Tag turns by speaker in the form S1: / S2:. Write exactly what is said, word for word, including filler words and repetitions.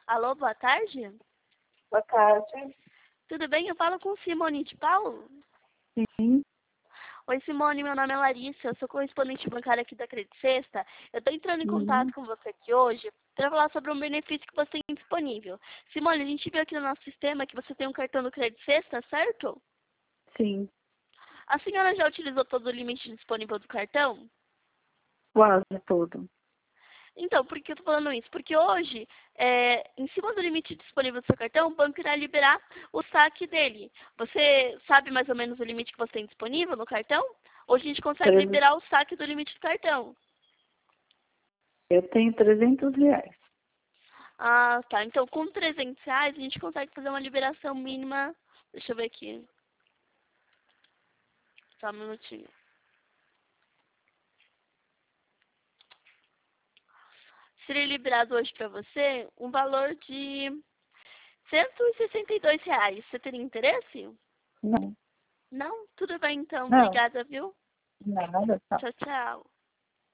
S1: Alô, boa tarde?
S2: Boa tarde.
S1: Tudo bem? Eu falo com Simone de Paulo?
S2: Sim.
S1: Oi, Simone, meu nome é Larissa, eu sou correspondente bancária aqui da Credit Sexta. Eu estou entrando em
S2: Uhum.
S1: contato com você aqui hoje para falar sobre um benefício que você tem disponível. Simone, a gente viu aqui no nosso sistema que você tem um cartão do Credit Sexta, certo?
S2: Sim.
S1: A senhora já utilizou todo o limite disponível do cartão?
S2: Quase tudo.
S1: Então, por que eu tô falando isso? Porque hoje, é, em cima do limite disponível do seu cartão, o banco irá liberar o saque dele. Você sabe mais ou menos o limite que você tem disponível no cartão? Hoje a gente consegue
S2: Treze-
S1: liberar o saque do limite do cartão.
S2: Eu tenho trezentos reais.
S1: Ah, tá. Então, com trezentos reais, a gente consegue fazer uma liberação mínima. Deixa eu ver aqui. Só um minutinho. Seria liberado hoje para você um valor de cento e sessenta e dois reais. Você teria interesse?
S2: Não.
S1: Não? Tudo bem, então.
S2: Não.
S1: Obrigada, viu?
S2: Nada, tá.
S1: Tchau, tchau.